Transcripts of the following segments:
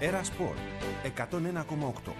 Era Sport 101,8.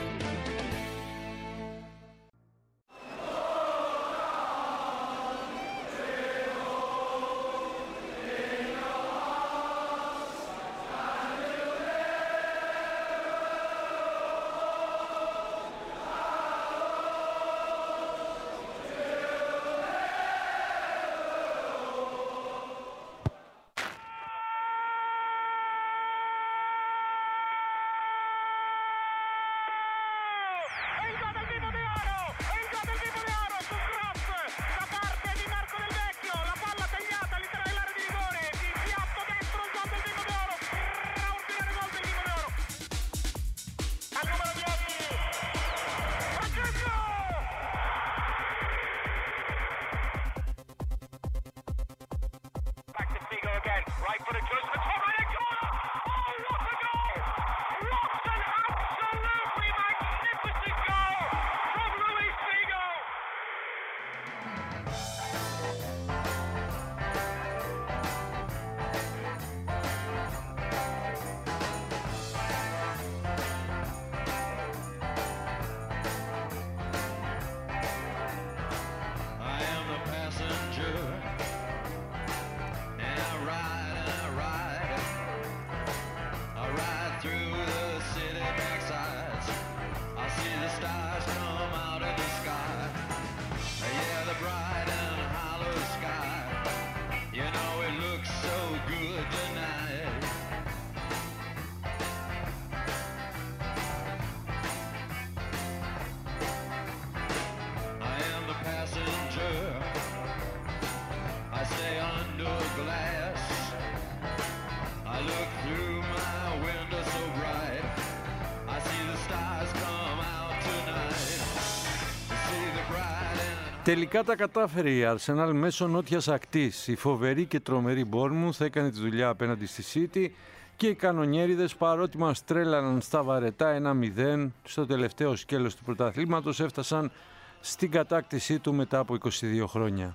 Τελικά τα κατάφερε η Arsenal μέσω νότιας ακτής. Η φοβερή και τρομερή Bournemouth έκανε τη δουλειά απέναντι στη City και οι κανονιέριδες, παρότι μας τρέλαναν στα βαρετά 1-0 στο τελευταίο σκέλος του πρωταθλήματος, έφτασαν στην κατάκτησή του μετά από 22 χρόνια.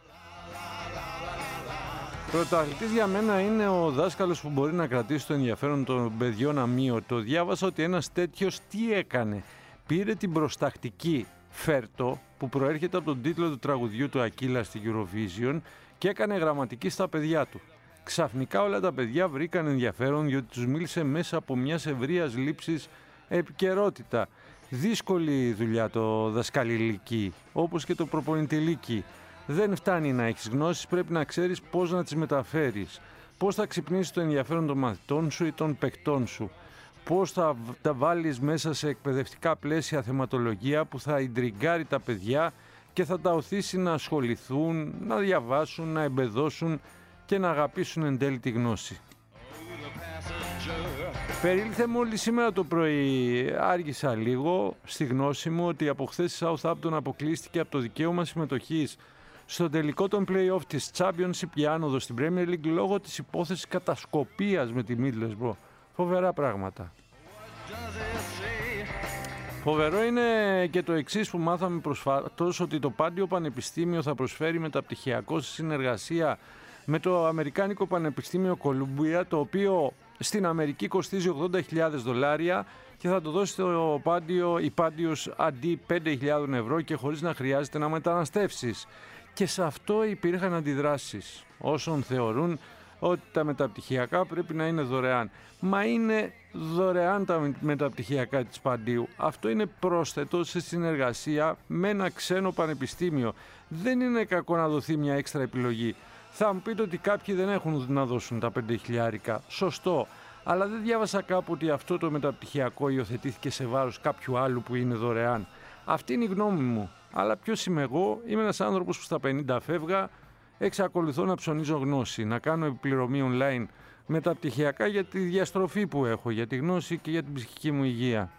Πρωταθλητής για μένα είναι ο δάσκαλος που μπορεί να κρατήσει το ενδιαφέρον των παιδιών αμύωτο. Διάβασα ότι ένας τέτοιος τι έκανε. Πήρε την προστακτική Φέρτο που προέρχεται από τον τίτλο του τραγουδιού του Ακύλα στη Eurovision και έκανε γραμματική στα παιδιά του. Ξαφνικά όλα τα παιδιά βρήκαν ενδιαφέρον διότι τους μίλησε μέσα από μιας ευρείας λήψης επικαιρότητα. Δύσκολη δουλειά το δασκαλιλίκι, όπως και το προπονητηλίκι. Δεν φτάνει να έχεις γνώσεις, πρέπει να ξέρεις πώς να τις μεταφέρεις. Πώς θα ξυπνήσεις το ενδιαφέρον των μαθητών σου ή των παικτών σου. Πώς θα τα βάλεις μέσα σε εκπαιδευτικά πλαίσια θεματολογία που θα ιντριγκάρει τα παιδιά και θα τα οθήσει να ασχοληθούν, να διαβάσουν, να εμπεδώσουν και να αγαπήσουν εν τέλει τη γνώση. Περίληθε μόλις σήμερα το πρωί, άργησα λίγο στη γνώση μου ότι από χθες η Southampton αποκλείστηκε από το δικαίωμα συμμετοχής στο τελικό των play-off της Championship για άνοδο στην Premier League λόγω της υπόθεσης κατασκοπίας με τη Middlesbrough. Φοβερά πράγματα. Φοβερό είναι και το εξής που μάθαμε προσφάτως, ότι το Πάντιο Πανεπιστήμιο θα προσφέρει μεταπτυχιακό σε συνεργασία με το Αμερικάνικο Πανεπιστήμιο Κολούμπια, το οποίο στην Αμερική κοστίζει $80,000 και θα το δώσει το Πάντιο ή Πάντιος αντί €5,000 και χωρίς να χρειάζεται να μεταναστεύσεις. Και σε αυτό υπήρχαν αντιδράσεις όσων θεωρούν ότι τα μεταπτυχιακά πρέπει να είναι δωρεάν. Μα είναι δωρεάν τα μεταπτυχιακά της Παντίου. Αυτό είναι πρόσθετο σε συνεργασία με ένα ξένο πανεπιστήμιο. Δεν είναι κακό να δοθεί μια έξτρα επιλογή. Θα μου πείτε ότι κάποιοι δεν έχουν να δώσουν τα $5,000. Σωστό. Αλλά δεν διάβασα κάπου ότι αυτό το μεταπτυχιακό υιοθετήθηκε σε βάρος κάποιου άλλου που είναι δωρεάν. Αυτή είναι η γνώμη μου. Αλλά ποιος είμαι εγώ? Είμαι ένας άνθρωπος που στα 50 φεύγα. Εξακολουθώ να ψωνίζω γνώση, να κάνω επιπληρωμή online μεταπτυχιακά για τη διαστροφή που έχω, για τη γνώση και για την ψυχική μου υγεία.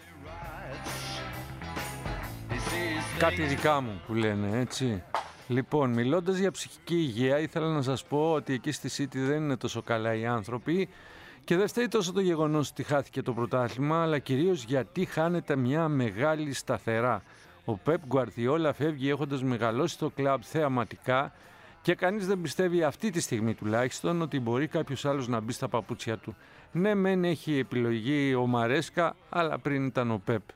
Κάτι δικά μου που λένε, έτσι. Λοιπόν, μιλώντας για ψυχική υγεία, ήθελα να σας πω ότι εκεί στη City δεν είναι τόσο καλά οι άνθρωποι και δεν φταίει τόσο το γεγονός ότι χάθηκε το πρωτάθλημα, αλλά κυρίως γιατί χάνεται μια μεγάλη σταθερά. Ο Pep Guardiola φεύγει έχοντας μεγαλώσει το κλαμπ θεαματικά Και κανείς δεν πιστεύει αυτή τη στιγμή τουλάχιστον ότι μπορεί κάποιος άλλος να μπει στα παπούτσια του. Ναι, μεν έχει επιλογή ο Μαρέσκα, αλλά πριν ήταν ο Πεπ.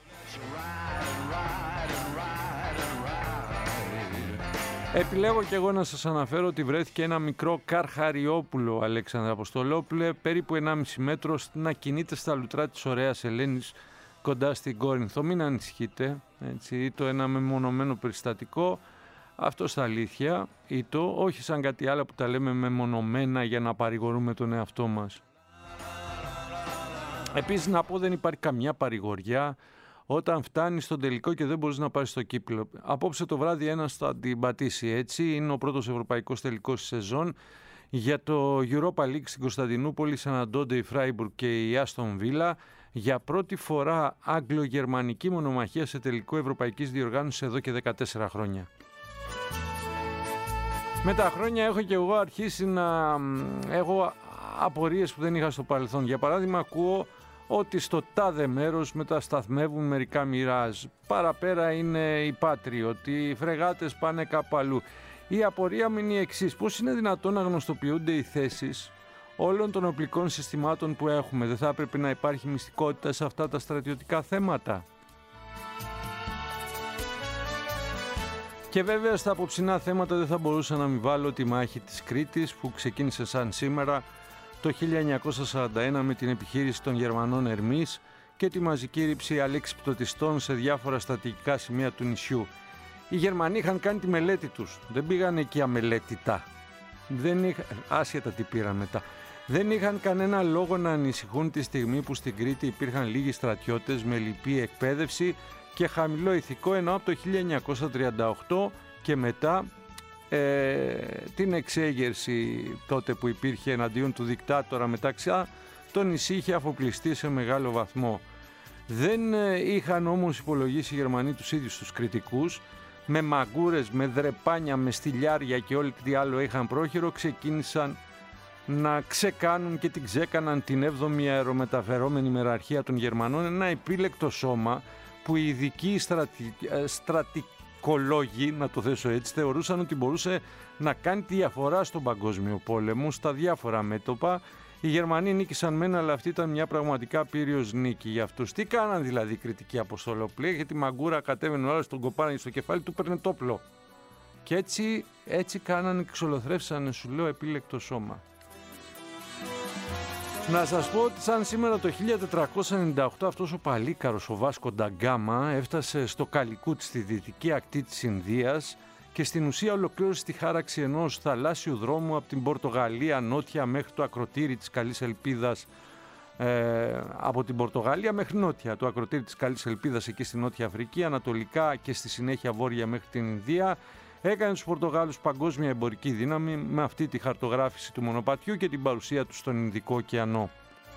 Επιλέγω και εγώ να σας αναφέρω ότι βρέθηκε ένα μικρό Καρχαριόπουλο, Αλέξανδρα Αποστολόπουλε, περίπου 1,5 μέτρο, να κινείται στα λουτρά της ωραίας Ελένης κοντά στην Κόρινθο. Μην ανησυχείτε, έτσι, το ένα μεμονωμένο περιστατικό, αυτό στα αλήθεια, όχι σαν κάτι άλλο που τα λέμε μεμονωμένα για να παρηγορούμε τον εαυτό μας. Επίσης να πω, δεν υπάρχει καμιά παρηγοριά όταν φτάνει στον τελικό και δεν μπορείς να πάρεις το κύπελλο. Απόψε το βράδυ ένας θα την πατήσει, έτσι. Είναι ο πρώτος ευρωπαϊκός τελικός της σεζόν. Για το Europa League στην Κωνσταντινούπολη συναντώνται η Φράιμπουργκ και η Άστον Βίλα. Για πρώτη φορά αγγλο-γερμανική μονομαχία σε τελικό ευρωπαϊκής διοργάνωσης εδώ και 14 χρόνια. Με τα χρόνια έχω και εγώ αρχίσει να έχω απορίες που δεν είχα στο παρελθόν. Για παράδειγμα, ακούω ότι στο τάδε μέρος μετασταθμεύουν μερικά μοιράζ. Παραπέρα είναι οι Patriot, οι φρεγάτες πάνε κάπου αλλού. Η απορία μου είναι η εξής: πώς είναι δυνατόν να γνωστοποιούνται οι θέσεις όλων των οπλικών συστημάτων που έχουμε? Δεν θα έπρεπε να υπάρχει μυστικότητα σε αυτά τα στρατιωτικά θέματα? Και βέβαια στα απόψινά θέματα δεν θα μπορούσα να μην βάλω τη μάχη της Κρήτης που ξεκίνησε σαν σήμερα το 1941 με την επιχείρηση των Γερμανών Ερμής και τη μαζική ρήψη αλεξιπτωτιστών σε διάφορα στρατηγικά σημεία του νησιού. Οι Γερμανοί είχαν κάνει τη μελέτη τους, δεν πήγαν εκεί αμελέτητα, άσχετα τι πήραν μετά. Δεν είχαν κανένα λόγο να ανησυχούν τη στιγμή που στην Κρήτη υπήρχαν λίγοι στρατιώτες με λυπή εκπαίδευση και χαμηλό ηθικό, ενώ από το 1938 και μετά την εξέγερση τότε που υπήρχε εναντίον του δικτάτορα μεταξύ, το νησί είχε αφοπλιστεί σε μεγάλο βαθμό. Δεν είχαν όμως υπολογίσει οι Γερμανοί τους ίδιους τους κριτικούς, με μαγκούρες, με δρεπάνια, με στυλιάρια και όλοι τι άλλο είχαν πρόχειρο, ξεκίνησαν να ξεκάνουν και την ξέκαναν την 7η αερομεταφερόμενη μεραρχία των Γερμανών, ένα επίλεκτο σώμα που οι ειδικοί στρατικολόγοι, να το θέσω έτσι, θεωρούσαν ότι μπορούσε να κάνει τη διαφορά στον παγκόσμιο πόλεμο στα διάφορα μέτωπα. Οι Γερμανοί νίκησαν μένα, αλλά αυτή ήταν μια πραγματικά πύριος νίκη για αυτούς. Τι κάναν δηλαδή οι κριτικοί Αποστολόπουλοι? Γιατί τη μαγκούρα κατέβαινε ο άλλος, τον κοπάναγε στο κεφάλι του, παίρνε το όπλο. Και έτσι κάνανε και ξολοθρεύσανε, σου λέω, επίλεκτο σώμα. Να σας πω ότι σαν σήμερα το 1498 αυτός ο παλίκαρος, ο Βάσκο ντα Γκάμα, έφτασε στο Καλικούτ στη δυτική ακτή της Ινδίας και στην ουσία ολοκλήρωσε τη χάραξη ενός θαλάσσιου δρόμου από την Πορτογαλία νότια μέχρι το ακροτήρι της Καλής Ελπίδας, από την Πορτογαλία μέχρι νότια, το ακροτήρι της Καλής Ελπίδας εκεί στη Νότια Αφρική, ανατολικά και στη συνέχεια βόρεια μέχρι την Ινδία. Έκανε τους Πορτογάλους παγκόσμια εμπορική δύναμη με αυτή τη χαρτογράφηση του μονοπατιού και την παρουσία του στον Ινδικό ωκεανό.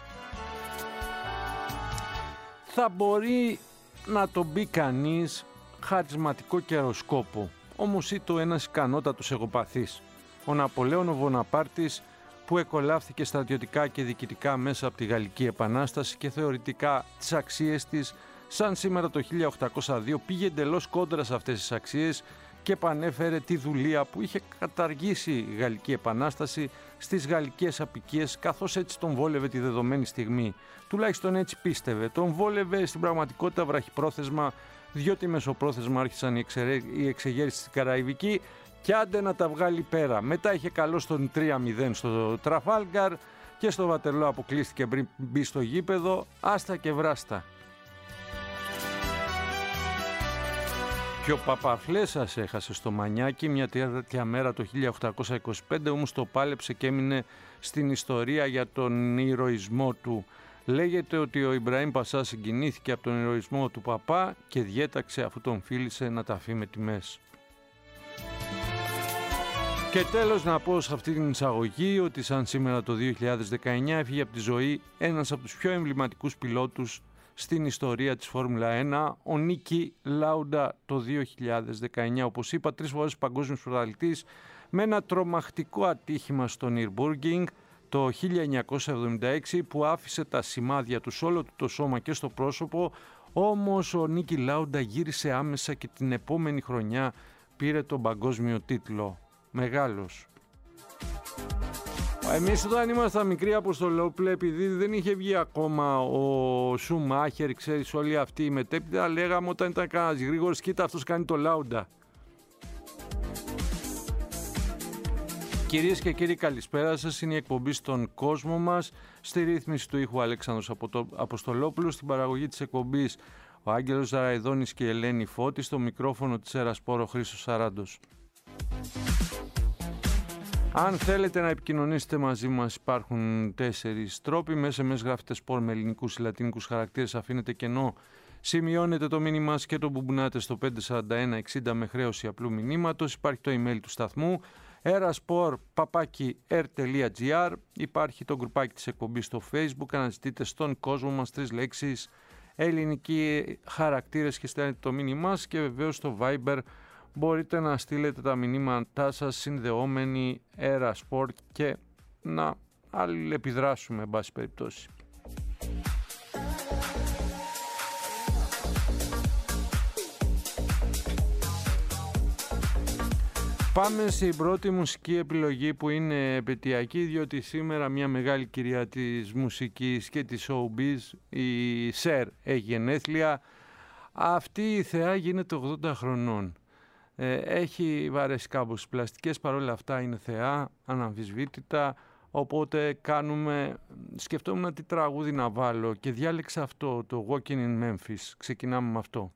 Θα μπορεί να τον μπει κανείς χαρισματικό καιροσκόπο, όμως ήτο ένας ικανότατος εγωπαθής. Ο Ναπολέον ο Βοναπάρτης, που εκολάφθηκε στρατιωτικά και διοικητικά μέσα από τη Γαλλική Επανάσταση και θεωρητικά τις αξίες της, σαν σήμερα το 1802 πήγε εντελώς κόντρα σε αυτές τις αξίες και επανέφερε τη δουλεία που είχε καταργήσει η Γαλλική Επανάσταση στις γαλλικές απικίες, καθώς έτσι τον βόλευε τη δεδομένη στιγμή. Τουλάχιστον έτσι πίστευε. Τον βόλευε στην πραγματικότητα βραχυπρόθεσμα, διότι μεσοπρόθεσμα άρχισαν οι εξεγέρσεις στην Καραϊβική και άντε να τα βγάλει πέρα. Μετά είχε καλό στον 3-0 στο Τραφάλγκαρ και στο Βατερλό αποκλείστηκε πριν μπει στο γήπεδο, άστα και βράστα. Και ο Παπαφλέσας έχασε στο Μανιάκι μια τέτοια μέρα το 1825, όμως το πάλεψε και έμεινε στην ιστορία για τον ηρωισμό του. Λέγεται ότι ο Ιμπραήμ Πασά συγκινήθηκε από τον ηρωισμό του παπά και διέταξε, αφού τον φίλησε, να ταφεί με τιμές. Και τέλος να πω σε αυτή την εισαγωγή ότι σαν σήμερα το 2019 έφυγε από τη ζωή ένας από τους πιο εμβληματικούς πιλότους στην ιστορία της Φόρμουλα 1, ο Νίκι Λάουντα το 2019. Όπως είπα, 3 φορές παγκόσμιος πρωταθλητής με ένα τρομακτικό ατύχημα στο Νιρμπούργινγκ το 1976 που άφησε τα σημάδια του σε όλο το σώμα και στο πρόσωπο, όμως ο Νίκι Λάουντα γύρισε άμεσα και την επόμενη χρονιά πήρε τον παγκόσμιο τίτλο. μεγάλος. Εμείς όταν ήμασταν μικροί Αποστολόπουλε, επειδή δεν είχε βγει ακόμα ο Σουμάχερ, ξέρεις, όλοι αυτοί οι μετέπειτα, λέγαμε όταν ήταν κανένας γρήγορος, κοίτα αυτός κάνει το Λάουντα. Κυρίες και κύριοι, καλησπέρα σας. Είναι η εκπομπή στον κόσμο μας. Στη ρύθμιση του ήχου Αλέξανδρος Αποστολόπουλος. Στην παραγωγή της εκπομπής ο Άγγελος Ζαραϊδόνης και η Ελένη Φώτη. Στο μικρόφωνο της Ερασπόρ ο Χρήστος Σαράντος. Αν θέλετε να επικοινωνήσετε μαζί μας, υπάρχουν 4 τρόποι. Μέσα γράφετε σπορ με ελληνικούς ή λατινικούς χαρακτήρες, αφήνετε κενό, σημειώνετε το μήνυμά σας και το μπουμπουνάτε στο 54160 με χρέωση απλού μηνύματος. Υπάρχει το email του σταθμού eraspor@r.gr. Υπάρχει το γκρουπάκι της εκπομπής στο Facebook. Αναζητείτε στον κόσμο μας 3 λέξεις ελληνικοί χαρακτήρες και στέλνετε το μήνυμά σας. Και βεβαίως στο Viber μπορείτε να στείλετε τα μηνύματά σας συνδεόμενοι Erasport και να αλληλεπιδράσουμε εν πάση περιπτώσει. Πάμε στην πρώτη μουσική επιλογή που είναι επαιτειακή, διότι σήμερα μια μεγάλη κυρία της μουσικής και της showbiz, η Cher, έχει γενέθλια. Αυτή η θεά γίνεται 80 χρονών. Έχει βαρέσει κάπως πλαστικές, παρόλα αυτά είναι θεά, αναμφισβήτητα, οπότε σκεφτόμουν τι τραγούδι να βάλω και διάλεξα αυτό, το Walking in Memphis. Ξεκινάμε με αυτό.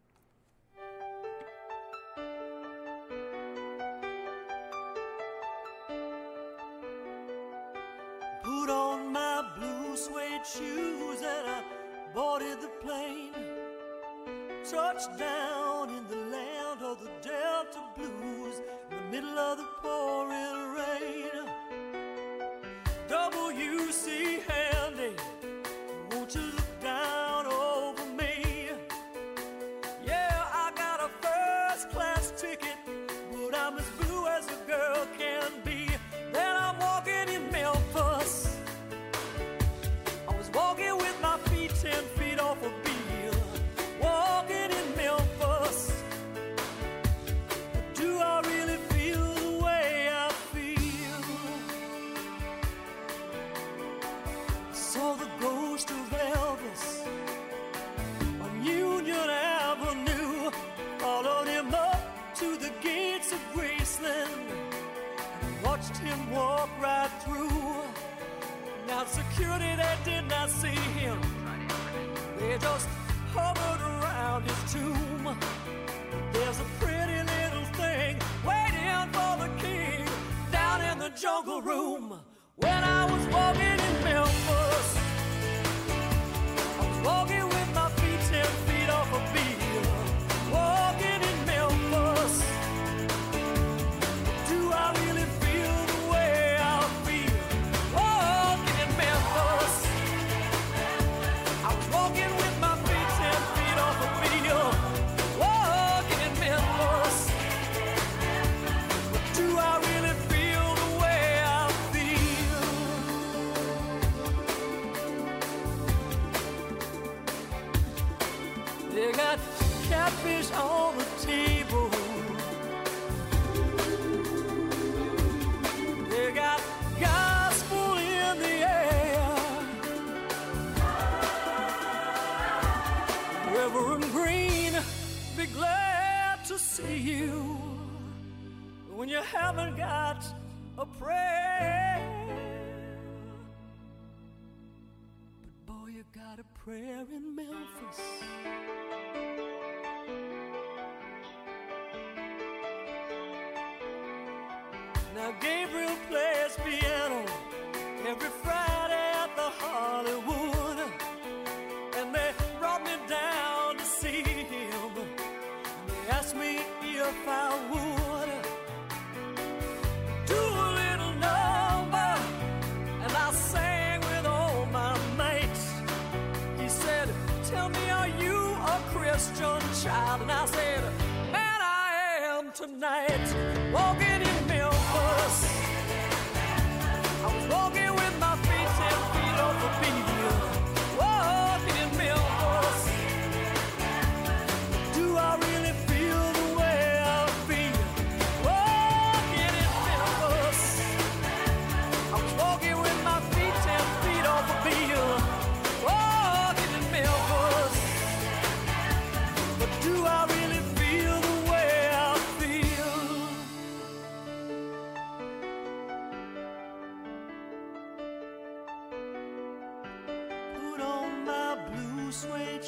Put on my blue suede shoes and I boarded the plane. Touched down in the land of the Delta Blues, in the middle of the pouring rain. W.C. Handy, won't you look down over me? Yeah, I got a first class ticket, but I'm as blue as a girl can be. Then I'm walking in Memphis. I was walking with my feet 10 feet off a beam. Walking in Memphis. But do I really feel the way I feel? I saw the ghost of Elvis on Union Avenue. Followed him up to the gates of Graceland and watched him walk right through. Now security, they did not see him. They just hovered around his tomb. There's a pretty little thing waiting for the king down in the jungle room. When I was walking in Memphis, I was walking with my feet 10 feet off a beam. Walking in Memphis. Do I really feel the way I feel? Walking in Memphis. I was walking with my feet 10 feet off a beam. Walking in Memphis. Do I really feel the way I feel? They got catfish on the table. They got gospel in the air. Reverend Green, be glad to see you when you haven't got a prayer. But boy, you got a prayer in Memphis. Now Gabriel plays piano every Friday at the Hollywood, and they brought me down to see him. They asked me if I would do a little number, and I sang with all my mates. He said, "Tell me, are you a Christian child?" And I said, "Man, I am tonight." Walking in Memphis, I was walking with my feet 10 feet off the beat. Walking in Memphis. Do I really feel the way I feel? Walking in Memphis.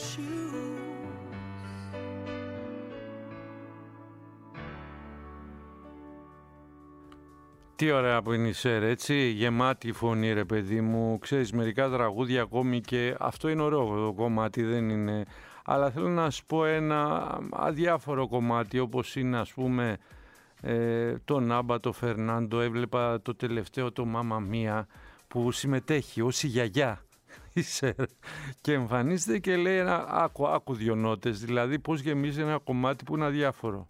shoes. Τι ωραία που είναι η Σέρ, έτσι, γεμάτη φωνή ρε παιδί μου, ξέρεις μερικά τραγούδια ακόμη και αυτό είναι ωραίο το κομμάτι, δεν είναι, αλλά θέλω να σου πω ένα αδιάφορο κομμάτι όπως είναι ας πούμε τον Άμπα, το Φερνάντο, έβλεπα το τελευταίο το Μάμα Μία που συμμετέχει ως η γιαγιά η Σέρ και εμφανίζεται και λέει άκου δυο νότες, δηλαδή πώς γεμίζει ένα κομμάτι που είναι αδιάφορο.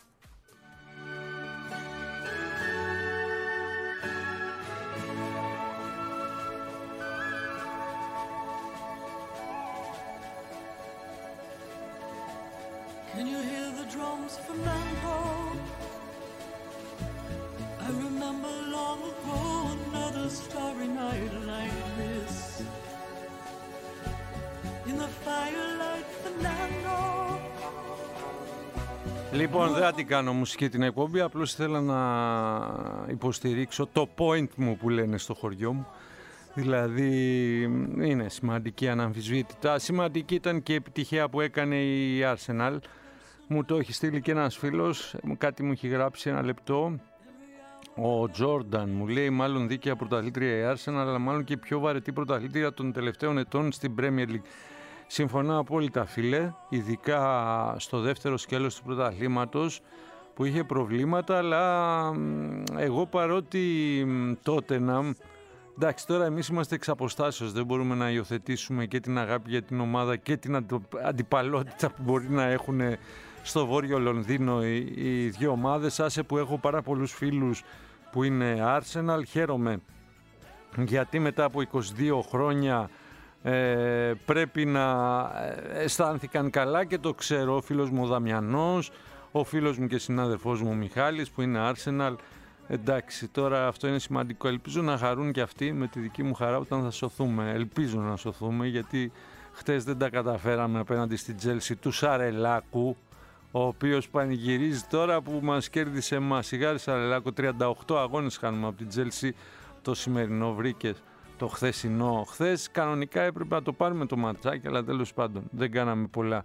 Can you hear the drums, Fernando? I remember long ago another starry night like this. In the firelight, Fernando. Λοιπόν, δεν θα την κάνω μουσική την εκπομπή, απλώς θέλω να υποστηρίξω το point μου που λένε στο χωριό μου. Δηλαδή είναι σημαντική αναμφισβήτητα. Σημαντική ήταν και η επιτυχία που έκανε η Arsenal. Μου το έχει στείλει και ένας φίλος, κάτι μου έχει γράψει ένα λεπτό. Ο Τζόρνταν μου λέει μάλλον δίκαια πρωταθλήτρια η Arsenal, αλλά μάλλον και πιο βαρετή πρωταθλήτρια των τελευταίων ετών στην Premier League. Συμφωνώ απόλυτα φίλε, ειδικά στο δεύτερο σκέλος του πρωταθλήματος που είχε προβλήματα, αλλά εγώ παρότι τότε εντάξει, τώρα εμείς είμαστε εξ αποστάσεως, δεν μπορούμε να υιοθετήσουμε και την αγάπη για την ομάδα και την αντιπαλότητα που μπορεί να έχουν στο Βόρειο Λονδίνο οι δύο ομάδες. Άσε που έχω πάρα πολλούς φίλους που είναι Arsenal, χαίρομαι γιατί μετά από 22 χρόνια πρέπει να αισθάνθηκαν καλά και το ξέρω, ο φίλος μου ο Δαμιανός, ο φίλος μου και συνάδελφός μου ο Μιχάλης που είναι Arsenal. Εντάξει, τώρα αυτό είναι σημαντικό. Ελπίζω να χαρούν και αυτοί με τη δική μου χαρά όταν θα σωθούμε. Ελπίζω να σωθούμε γιατί χτες δεν τα καταφέραμε απέναντι στην Τζέλσι του Σαρελάκου, ο οποίος πανηγυρίζει τώρα που μας κέρδισε εμάς. Σιγάρι Σαρελάκου, 38 αγώνες χάνουμε από την Τζέλσι, το σημερινό βρήκες, το χθεσινό. Χθες κανονικά έπρεπε να το πάρουμε το ματσάκι, αλλά τέλος πάντων δεν κάναμε πολλά.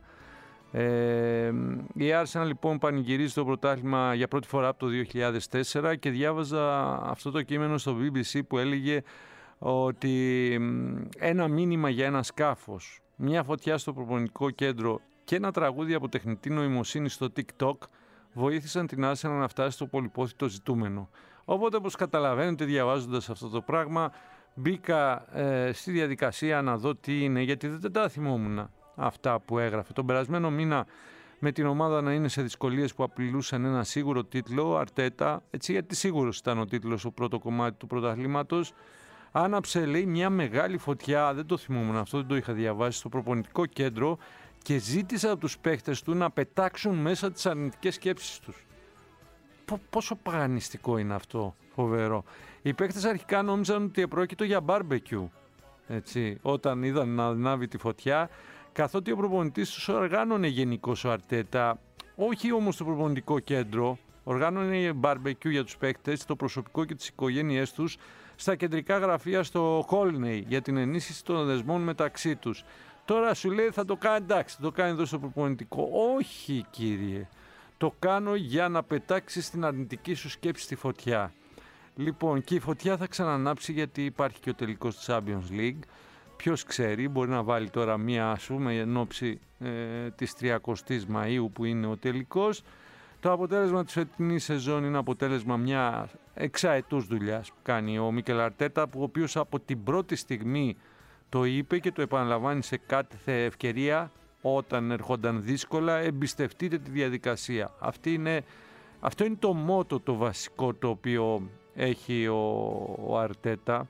Η Arsenal λοιπόν πανηγυρίζει το πρωτάθλημα για πρώτη φορά από το 2004 και διάβαζα αυτό το κείμενο στο BBC που έλεγε ότι ένα μήνυμα για ένα σκάφος, μια φωτιά στο προπονητικό κέντρο και ένα τραγούδι από τεχνητή νοημοσύνη στο TikTok βοήθησαν την Arsenal να φτάσει στο πολυπόθητο ζητούμενο. Οπότε όπως καταλαβαίνετε διαβάζοντας αυτό το πράγμα μπήκα στη διαδικασία να δω τι είναι, γιατί δεν τα θυμόμουν αυτά που έγραφε. Τον περασμένο μήνα με την ομάδα να είναι σε δυσκολίες που απειλούσαν ένα σίγουρο τίτλο, Αρτέτα, έτσι γιατί σίγουρος ήταν ο τίτλος, ο πρώτο κομμάτι του πρωταθλήματος, άναψε λέει μια μεγάλη φωτιά, δεν το θυμόμουν αυτό, δεν το είχα διαβάσει, στο προπονητικό κέντρο και ζήτησε από τους παίχτες του να πετάξουν μέσα τις αρνητικές σκέψεις τους. Πόσο παγανιστικό είναι αυτό, φοβερό. Οι παίχτες αρχικά νόμιζαν ότι επρόκειτο για μπάρμπεκιου, έτσι, όταν είδαν να ανάβει τη φωτιά, καθότι ο προπονητής τους οργάνωνε γενικώς ο Αρτέτα, όχι όμως το προπονητικό κέντρο, οργάνωνε μπάρμπεκιου για τους παίκτες, το προσωπικό και τις οικογένειές τους στα κεντρικά γραφεία στο Χόλνεϊ για την ενίσχυση των δεσμών μεταξύ τους. Τώρα σου λέει θα το κάνει, εντάξει, το κάνει εδώ στο προπονητικό. Όχι κύριε, το κάνω για να πετάξεις την αρνητική σου σκέψη στη φωτιά. Λοιπόν, και η φωτιά θα ξανανάψει γιατί υπάρχει και ο τελικός της Champions League. Ποιος ξέρει, μπορεί να βάλει τώρα μία, ας πούμε, εν ώψη της 30ης Μαΐου που είναι ο τελικός. Το αποτέλεσμα της φετινής σεζόν είναι αποτέλεσμα μια εξαετούς δουλειάς που κάνει ο Μίκελ Αρτέτα, ο οποίος από την πρώτη στιγμή το είπε και το επαναλαμβάνει σε κάθε ευκαιρία όταν ερχόταν δύσκολα, εμπιστευτείτε τη διαδικασία. Αυτό είναι το μότο το βασικό το οποίο έχει ο Αρτέτα.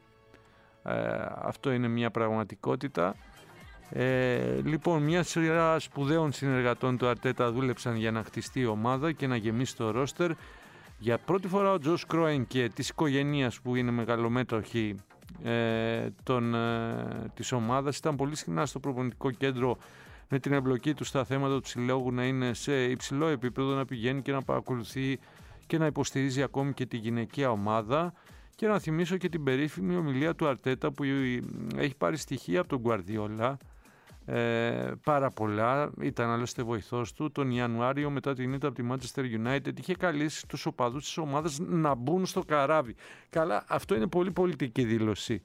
Αυτό είναι μια πραγματικότητα. Λοιπόν, μια σειρά σπουδαίων συνεργατών του Αρτέτα δούλεψαν για να χτιστεί η ομάδα και να γεμίσει το ρόστερ. Για πρώτη φορά ο Τζος Κρόενκε της οικογένειας που είναι μεγαλομέτωχοι της ομάδας ήταν πολύ συχνά στο προπονητικό κέντρο με την εμπλοκή του στα θέματα του συλλόγου να είναι σε υψηλό επίπεδο, να πηγαίνει και να παρακολουθεί και να υποστηρίζει ακόμη και τη γυναικεία ομάδα. Και να θυμίσω και την περίφημη ομιλία του Αρτέτα που έχει πάρει στοιχεία από τον Γκουαρδιόλα πάρα πολλά. Ήταν άλλωστε βοηθός του. Τον Ιανουάριο μετά την ήττα από τη Manchester United είχε καλέσει τους οπαδούς της ομάδας να μπουν στο καράβι. Καλά, αυτό είναι πολύ πολιτική δήλωση.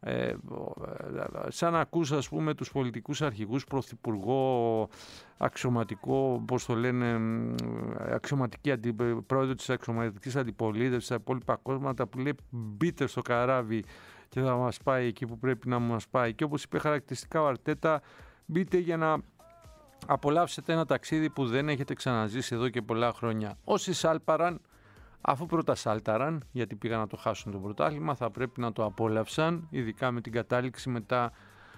Σαν να ακούς, ας πούμε, τους πολιτικούς αρχηγούς, πρωθυπουργό, αξιωματικό, πώς το λένε, πρόεδρο της αξιωματικής αντιπολίτευσης, τα υπόλοιπα κόμματα που λέει μπείτε στο καράβι και θα μας πάει εκεί που πρέπει να μας πάει. Και όπως είπε χαρακτηριστικά ο Αρτέτα, μπείτε για να απολαύσετε ένα ταξίδι που δεν έχετε ξαναζήσει εδώ και πολλά χρόνια. Όσοι σάλπαραν, αφού πρώτα σάλταραν, γιατί πήγαν να το χάσουν το πρωτάθλημα, θα πρέπει να το απόλαυσαν, ειδικά με την κατάληξη μετά,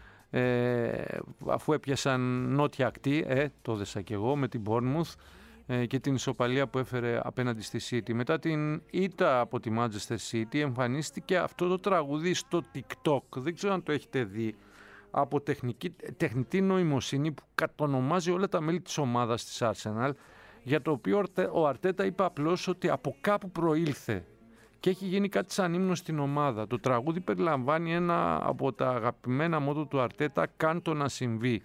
αφού έπιασαν νότια ακτή, το δέσα και εγώ, με την Bournemouth και την ισοπαλία που έφερε απέναντι στη City. Μετά την ήττα από τη Manchester City εμφανίστηκε αυτό το τραγούδι στο TikTok, δεν ξέρω αν το έχετε δει, από τεχνητή νοημοσύνη που κατονομάζει όλα τα μέλη της ομάδας της Arsenal, για το οποίο ο Αρτέτα είπε απλώς ότι από κάπου προήλθε και έχει γίνει κάτι σαν ύμνο στην ομάδα. Το τραγούδι περιλαμβάνει ένα από τα αγαπημένα μότο του Αρτέτα, «Κάν το να συμβεί».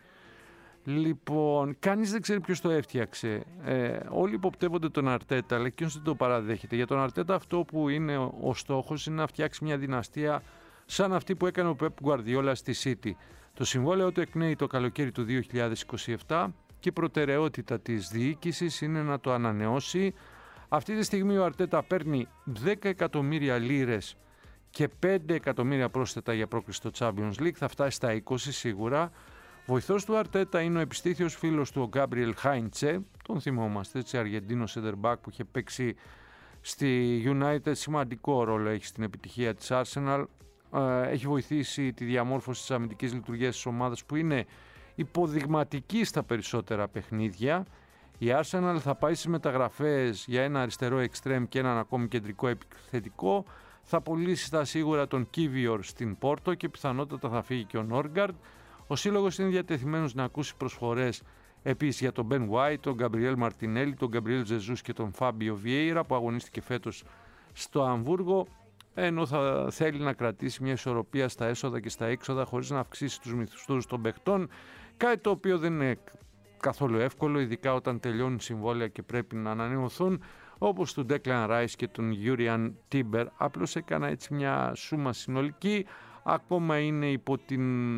Λοιπόν, κανείς δεν ξέρει ποιος το έφτιαξε. Όλοι υποπτεύονται τον Αρτέτα, αλλά εκείνος δεν το παραδέχεται. Για τον Αρτέτα αυτό που είναι ο στόχος είναι να φτιάξει μια δυναστεία σαν αυτή που έκανε ο Πεπ Γκουαρδιόλα στη City. Το συμβόλαιο του εκπνέει το καλοκαίρι του 2027 και η προτεραιότητα της διοίκησης είναι να το ανανεώσει. Αυτή τη στιγμή ο Αρτέτα παίρνει 10 εκατομμύρια λίρες και 5 εκατομμύρια πρόσθετα για πρόκριση στο Champions League, θα φτάσει στα 20 σίγουρα. Βοηθός του Αρτέτα είναι ο επιστήθιος φίλος του, ο Γκάμπριελ Χάιντσε, τον θυμόμαστε, έτσι, Αργεντίνο center back που είχε παίξει στη United, σημαντικό ρόλο έχει στην επιτυχία της Arsenal. Έχει βοηθήσει τη διαμόρφωση της αμυντικής λειτουργίας της ομάδας που είναι υποδειγματική στα περισσότερα παιχνίδια. Η Arsenal θα πάει στις μεταγραφές για ένα αριστερό εξτρέμ και έναν ακόμη κεντρικό επιθετικό. Θα πωλήσει στα σίγουρα τον Kivior στην Πόρτο και πιθανότατα θα φύγει και ο Νόργκαρντ. Ο σύλλογος είναι διατεθειμένος να ακούσει προσφορές επίσης για τον Ben White, τον Γκαμπριέλ Μαρτινέλη, τον Γκαμπριέλ Ζεζούς και τον Φάμπιο Βιέιρα που αγωνίστηκε φέτος στο Αμβούργο, ενώ θα θέλει να κρατήσει μια ισορροπία στα έσοδα και στα έξοδα χωρίς να αυξήσει τους μισθούς των παιχτών, κάτι το οποίο δεν είναι καθόλου εύκολο, ειδικά όταν τελειώνουν συμβόλαια και πρέπει να ανανεωθούν, όπως του Declan Rice και τον Jurian Timber. Απλώς έκανα έτσι μια σούμα συνολική. Ακόμα είναι υπό την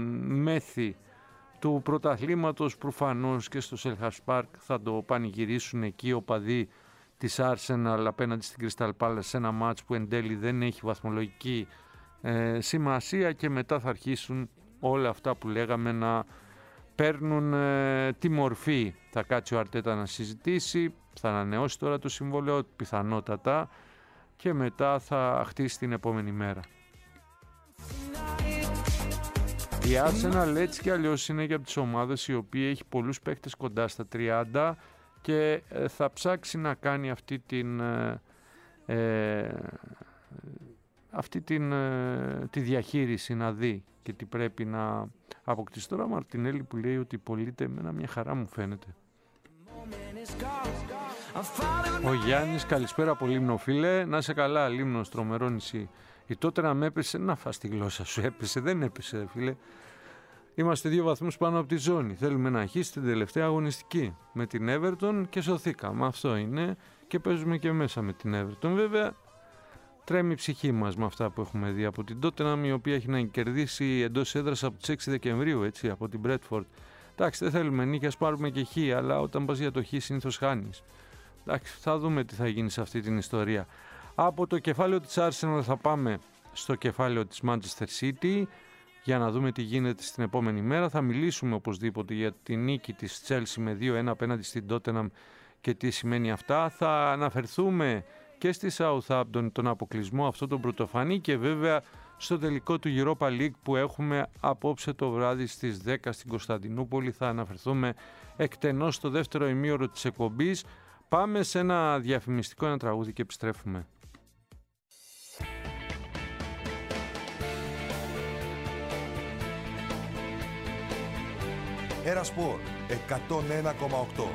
μέθη του πρωταθλήματος, προφανώς και στο Selhurst Park θα το πανηγυρίσουν εκεί οπαδοί της Arsenal απέναντι στην Crystal Palace σε ένα μάτς που εν τέλει δεν έχει βαθμολογική σημασία, και μετά θα αρχίσουν όλα αυτά που λέγαμε να παίρνουν τη μορφή. Θα κάτσει ο Αρτέτα να συζητήσει, θα ανανεώσει τώρα το συμβόλαιο πιθανότατα και μετά θα χτίσει την επόμενη μέρα. Η Arsenal έτσι κι αλλιώς είναι και από τις ομάδες η οποία έχει πολλούς παίκτες κοντά στα 30 και θα ψάξει να κάνει τη διαχείριση, να δει και τι πρέπει να αποκτήσει. Τώρα Μαρτινέλη που λέει ότι πωλείται, εμένα μια χαρά μου φαίνεται. Ο Γιάννης, καλησπέρα από Λίμνο φίλε, να είσαι καλά. Λίμνος, τρομερό νησί. Η Τότεναμ έπεσε, να φας τη γλώσσα σου, έπεσε, δεν έπεσε φίλε. Είμαστε 2 βαθμούς πάνω από τη ζώνη. Θέλουμε να αρχίσει την τελευταία αγωνιστική με την Everton και σωθήκαμε. Αυτό είναι, και παίζουμε και μέσα με την Everton. Βέβαια, τρέμει η ψυχή μας με αυτά που έχουμε δει από την Tottenham, η οποία έχει να κερδίσει εντός έδρας από τις 6 Δεκεμβρίου, έτσι, από την Bradford. Εντάξει, δεν θέλουμε νίκη, ας πάρουμε και χ, αλλά όταν πας για το χ συνήθως χάνεις. Εντάξει, θα δούμε τι θα γίνει σε αυτή την ιστορία. Από το κεφάλαιο της Arsenal θα πάμε στο κεφάλαιο της Manchester City για να δούμε τι γίνεται στην επόμενη μέρα. Θα μιλήσουμε οπωσδήποτε για τη νίκη της Chelsea με 2-1 απέναντι στην Tottenham και τι σημαίνει αυτά. Θα αναφερθούμε και στη Southampton, τον αποκλεισμό αυτό τον πρωτοφανή, και βέβαια στο τελικό του Europa League που έχουμε απόψε το βράδυ στις 10 στην Κωνσταντινούπολη. Θα αναφερθούμε εκτενώς στο δεύτερο ημίωρο της εκπομπής. Πάμε σε ένα διαφημιστικό, ένα τραγούδι και επιστρέφουμε. Ερασπορ 101,8.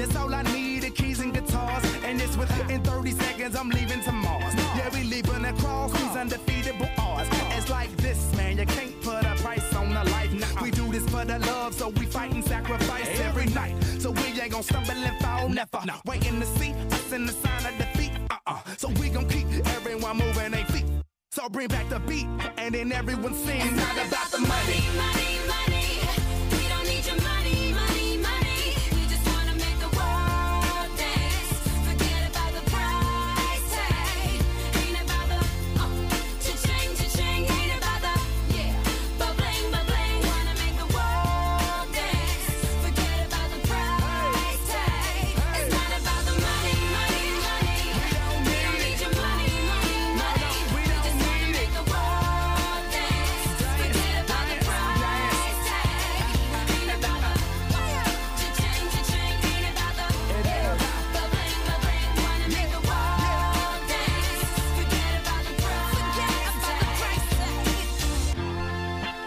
That's all I need, the keys and guitars. And it's within 30 seconds, I'm leaving to Mars. Yeah, we leaving across these undefeatable odds. It's like this, man, you can't put a price on the life. We do this for the love, so we fight and sacrifice every night. So we ain't gon' stumble and fall, never. Waiting to see us in the sign of defeat. So we gon' keep everyone moving their feet. So bring back the beat, and then everyone sings. It's not about the money. Money, money, we don't need your money, money, money. We just wanna make the world dance. Forget about the price tag. Ain't about the cha-ching, cha-ching. Ain't about the ba-bling, ba-bling. Wanna make the world dance. Forget about the price tag. It's not about the money, money, money. We don't need your money, money, money. We just wanna make the world dance. Forget about the price tag. Ain't about the cha-ching, cha-ching. Ain't about the ba-bling, ba-bling. Wanna make the world dance. Forget about the price tag.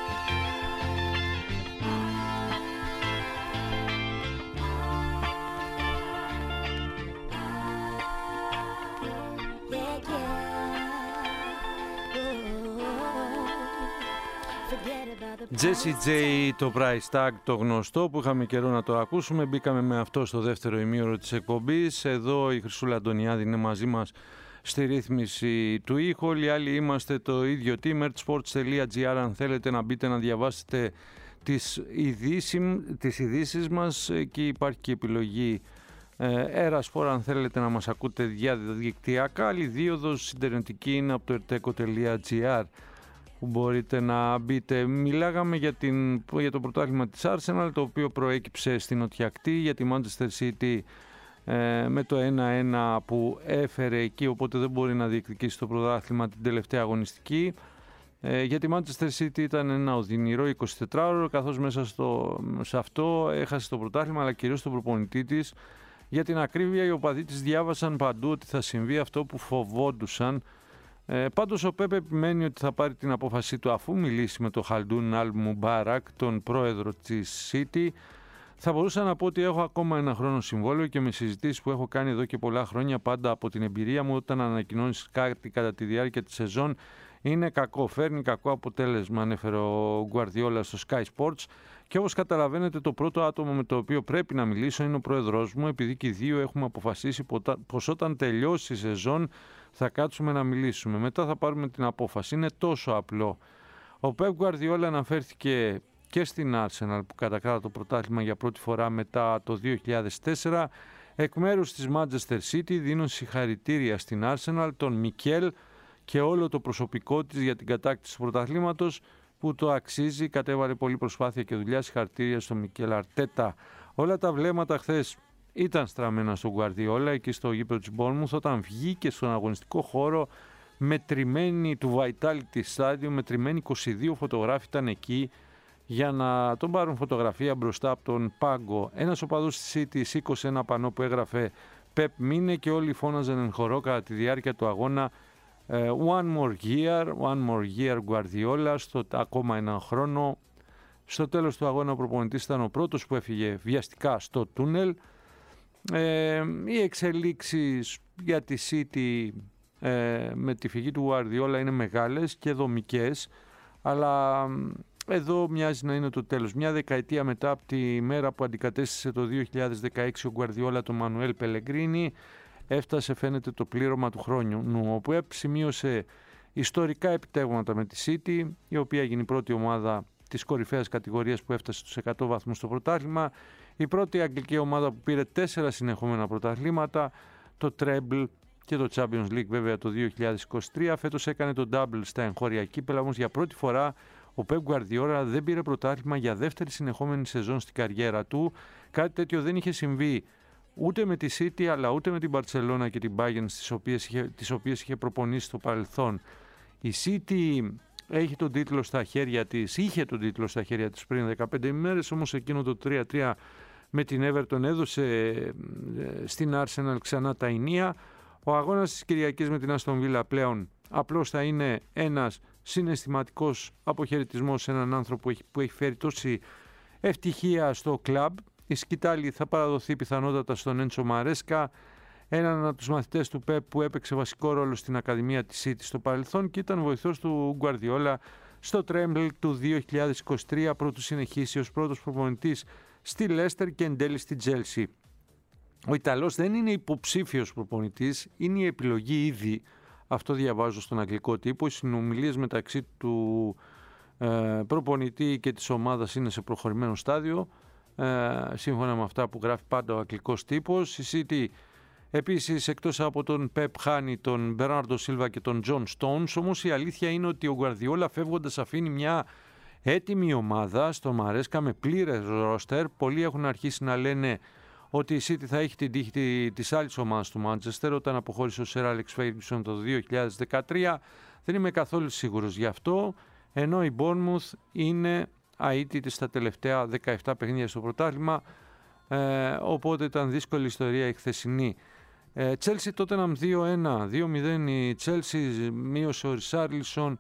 Jessie J, το Price Tag, το γνωστό που είχαμε καιρό να το ακούσουμε. Μπήκαμε με αυτό στο δεύτερο ημίωρο της εκπομπής. Εδώ η Χρυσούλα Αντωνιάδη είναι μαζί μας στη ρύθμιση του ήχου. Όλοι οι άλλοι είμαστε το ίδιο team, merchsports.gr, αν θέλετε να μπείτε να διαβάσετε τις ειδήσεις μας. Εκεί υπάρχει και επιλογή Erasport, αν θέλετε να μας ακούτε διαδικτυακά. Άλλη δίωδος συντερνετική είναι από το erteco.gr που μπορείτε να μπείτε. Μιλάγαμε για το πρωτάθλημα της Arsenal, το οποίο προέκυψε στην νοτιακτή, για τη Manchester City με το 1-1 που έφερε εκεί, οπότε δεν μπορεί να διεκδικήσει το πρωτάθλημα την τελευταία αγωνιστική. Για τη Manchester City ήταν ένα οδυνηρό 24ωρο, καθώς μέσα σε αυτό έχασε το πρωτάθλημα, αλλά κυρίως τον προπονητή της. Για την ακρίβεια, οι οπαδοί της διάβασαν παντού ότι θα συμβεί αυτό που φοβόντουσαν. Πάντως ο Πεπ επιμένει ότι θα πάρει την απόφασή του αφού μιλήσει με τον Χαλντούν Αλ Μουμπάρακ, τον πρόεδρο της City. Θα μπορούσα να πω ότι έχω ακόμα ένα χρόνο συμβόλαιο και με συζητήσεις που έχω κάνει εδώ και πολλά χρόνια, πάντα από την εμπειρία μου, όταν ανακοινώνεις κάτι κατά τη διάρκεια της σεζόν είναι κακό, φέρνει κακό αποτέλεσμα, ανέφερε ο Γκουαρδιόλα στο Sky Sports. Και όπως καταλαβαίνετε, το πρώτο άτομο με το οποίο πρέπει να μιλήσω είναι ο πρόεδρός μου, επειδή και οι δύο έχουμε αποφασίσει πως όταν τελειώσει η σεζόν θα κάτσουμε να μιλήσουμε. Μετά θα πάρουμε την απόφαση. Είναι τόσο απλό. Ο Πεπ Γκουαρδιόλα αναφέρθηκε και στην Arsenal που κατακράτα το πρωτάθλημα για πρώτη φορά μετά το 2004. Εκ μέρους της Manchester City δίνω συγχαρητήρια στην Arsenal, τον Μικέλ και όλο το προσωπικό της για την κατάκτηση του πρωταθλήματος που το αξίζει. Κατέβαλε πολλή προσπάθεια και δουλειά. Συγχαρητήρια στον Μικέλ Αρτέτα. Όλα τα βλέμματα χθες ήταν στραμμένα στον Γκουαρδιόλα εκεί στο γήπεδο της Bournemouth, όταν βγήκε στον αγωνιστικό χώρο μετρημένη του Vitality Stadium, μετρημένοι 22 φωτογράφοι ήταν εκεί για να τον πάρουν φωτογραφία μπροστά από τον πάγκο. Ένας οπαδός της City σήκωσε ένα πανό που έγραφε Pep μείνε και όλοι φώναζαν εν χορό κατά τη διάρκεια του αγώνα one more year Guardiola, ακόμα έναν χρόνο. Στο τέλος του αγώνα ο προπονητής ήταν ο πρώτος που έφυγε βιαστικά στο τούνελ. Οι εξελίξεις για τη City με τη φυγή του Guardiola είναι μεγάλες και δομικές, αλλά εδώ μοιάζει να είναι το τέλος. Μια δεκαετία μετά από τη μέρα που αντικατέστησε το 2016 ο Guardiola τον Μανουέλ Πελεγκρίνι, έφτασε φαίνεται το πλήρωμα του χρόνου. Ο Πεπ σημείωσε ιστορικά επιτεύγματα με τη City, η οποία έγινε η πρώτη ομάδα της κορυφαίας κατηγορίας που έφτασε στους 100 βαθμούς στο πρωτάθλημα, η πρώτη αγγλική ομάδα που πήρε 4 συνεχόμενα πρωταθλήματα, το Treble και το Champions League βέβαια το 2023. Φέτος έκανε το double στα εγχώρια κύπελα, όμως για πρώτη φορά ο Pep Guardiola δεν πήρε πρωτάθλημα για δεύτερη συνεχόμενη σεζόν στην καριέρα του. Κάτι τέτοιο δεν είχε συμβεί ούτε με τη City αλλά ούτε με την Barcelona και την Bayern τις οποίες είχε προπονήσει στο παρελθόν. Η City είχε τον τίτλο στα χέρια της πριν 15 ημέρες, όμως εκείνο το 3-3 με την Everton έδωσε στην Arsenal ξανά τα ηνία. Ο αγώνας της Κυριακής με την Aston Villa πλέον απλώς θα είναι ένας συναισθηματικός αποχαιρετισμός σε έναν άνθρωπο που έχει φέρει τόση ευτυχία στο κλαμπ Η σκητάλη θα παραδοθεί πιθανότατα στον Έντσο Μαρέσκα, έναν από τους μαθητές του Πεπ που έπαιξε βασικό ρόλο στην Ακαδημία της City στο παρελθόν και ήταν βοηθός του Γκουαρδιόλα στο Τρέμπλ του 2023, πρώτου συνεχίσει ως πρώτος προπονητής στη Λέστερ και εν τέλει στη Τζέλσι. Ο Ιταλός δεν είναι υποψήφιος προπονητής, είναι η επιλογή ήδη. Αυτό διαβάζω στον αγγλικό τύπο. Οι συνομιλίες μεταξύ του προπονητή και της ομάδας είναι σε προχωρημένο στάδιο, σύμφωνα με αυτά που γράφει πάντα ο αγγλικός τύπος. Η City επίσης, εκτός από τον Πεπ, χάνει τον Μπερνάρντο Σίλβα και τον Τζον Στόουνς, όμως η αλήθεια είναι ότι ο Γκουαρδιόλα φεύγοντας αφήνει μια έτοιμη ομάδα στο Μαρέσκα με πλήρες ρόστερ. Πολλοί έχουν αρχίσει να λένε ότι η City θα έχει την τύχη της άλλης ομάδας του Μάντσεστερ όταν αποχώρησε ο Σερ Άλεξ Φέργκισον το 2013. Δεν είμαι καθόλου σίγουρος γι' αυτό, ενώ η Bournemouth είναι αίτητη στα τελευταία 17 παιχνίδια στο πρωτάθλημα, οπότε ήταν δύσκολη ιστορία η χθεσινή. Chelsea Tottenham 2-1, 2-0 η Chelsea, μείωσε ο Ρισάρλισον,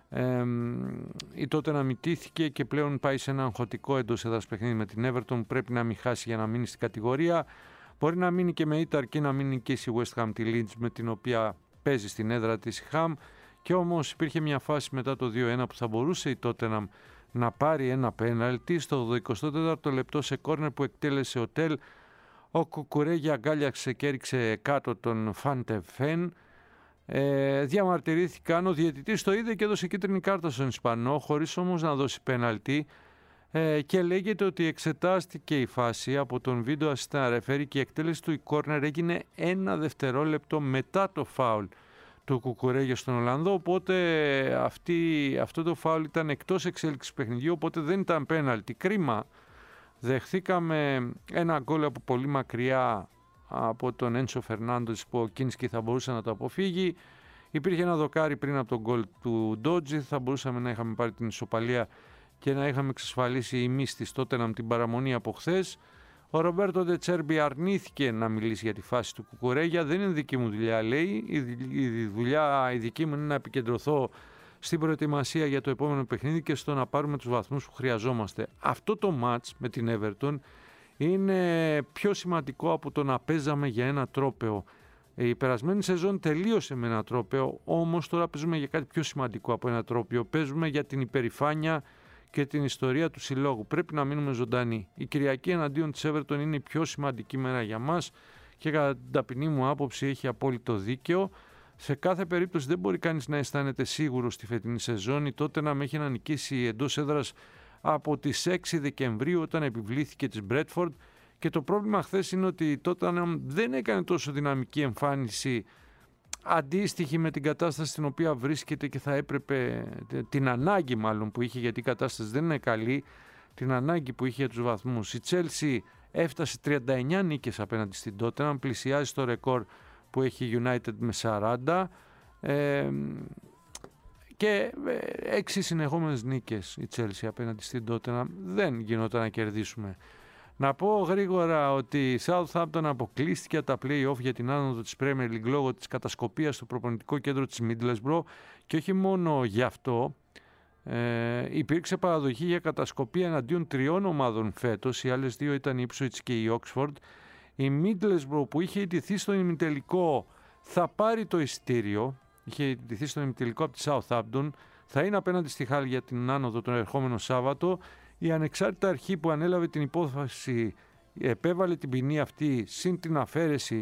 η Tottenham ιτήθηκε και πλέον πάει σε ένα αγχωτικό εντός έδρας παιχνίδι με την Everton, πρέπει να μην χάσει για να μείνει στην κατηγορία. Μπορεί να μείνει και με ήττα αρκεί να μείνει και η West Ham τη Leeds με την οποία παίζει στην έδρα της η Ham, και όμως υπήρχε μια φάση μετά το 2-1 που θα μπορούσε η Tottenham να πάρει ένα πέναλτι στο 24ο λεπτό σε κόρνερ που εκτέλεσε ο Τελ. Ο Κουκουρέγια αγκάλιαξε και έριξε κάτω τον Φαντεφέν. Διαμαρτυρήθηκαν, ο διαιτητής το είδε και έδωσε κίτρινη κάρτα στον Ισπανό, χωρίς όμως να δώσει πέναλτι, και λέγεται ότι εξετάστηκε η φάση από τον βίντεο assistant referee και η εκτέλεση του κόρνερ έγινε 1 δευτερόλεπτο μετά το φάουλ του Κουκουρέγια στον Ολλανδό, οπότε αυτό το φάουλ ήταν εκτός εξέλιξης παιχνιδιού, οπότε δεν ήταν πέναλτι. Κρίμα. Δεχθήκαμε ένα γκολ από πολύ μακριά από τον Ένσο Φερνάντος που ο Κίνσκι θα μπορούσε να το αποφύγει. Υπήρχε ένα δοκάρι πριν από τον γκολ του Ντότζι, θα μπορούσαμε να είχαμε πάρει την ισοπαλία και να είχαμε εξασφαλίσει εμείς της Τότεναμ την παραμονή από χθες. Ο Ρομπέρτο Ντετσέρμπι αρνήθηκε να μιλήσει για τη φάση του Κουκουρέγια. Δεν είναι δική μου δουλειά, λέει. Η δική μου είναι να επικεντρωθώ στην προετοιμασία για το επόμενο παιχνίδι και στο να πάρουμε τους βαθμούς που χρειαζόμαστε. Αυτό το μάτς με την Everton είναι πιο σημαντικό από το να παίζαμε για ένα τρόπαιο. Η περασμένη σεζόν τελείωσε με ένα τρόπαιο, όμως τώρα παίζουμε για κάτι πιο σημαντικό από ένα τρόπαιο. Παίζουμε για την υπερηφάνεια και την ιστορία του συλλόγου. Πρέπει να μείνουμε ζωντανοί. Η Κυριακή εναντίον της Everton είναι η πιο σημαντική μέρα για μας και κατά την ταπεινή μου άποψη έχει απόλυτο δίκαιο. Σε κάθε περίπτωση δεν μπορεί κανείς να αισθάνεται σίγουρο στη φετινή σεζόν. Η Tottenham έχει να νικήσει εντός έδρας από τις 6 Δεκεμβρίου όταν επιβλήθηκε της Μπρέτφορντ, και το πρόβλημα χθες είναι ότι η Tottenham δεν έκανε τόσο δυναμική εμφάνιση αντίστοιχη με την κατάσταση στην οποία βρίσκεται και θα έπρεπε, την ανάγκη μάλλον που είχε, γιατί η κατάσταση δεν είναι καλή, την ανάγκη που είχε για τους βαθμούς. Η Chelsea έφτασε 39 νίκες απέναντι στην Tottenham, πλησιάζει στο ρεκόρ που έχει η United με 40 και 6 συνεχόμενες νίκες η Chelsea απέναντι στην Tottenham. Δεν γινόταν να κερδίσουμε. Να πω γρήγορα ότι η Southampton αποκλείστηκε από τα play-off για την άνοδο της Premier League λόγω της κατασκοπίας στο προπονητικό κέντρο της Middlesbrough, και όχι μόνο γι' αυτό. Υπήρξε παραδοχή για κατασκοπία εναντίον 3 ομάδων φέτος, οι άλλες 2 ήταν η Ipswich και η Oxford. Η Middlesbrough που είχε ιτηθεί στο ημιτελικό θα πάρει το εισιτήριο, είχε ιτηθεί στο ημιτελικό από τη Southampton, θα είναι απέναντι στη Hull για την άνοδο τον ερχόμενο Σάββατο. Η ανεξάρτητα αρχή που ανέλαβε την υπόθεση επέβαλε την ποινή αυτή συν την αφαίρεση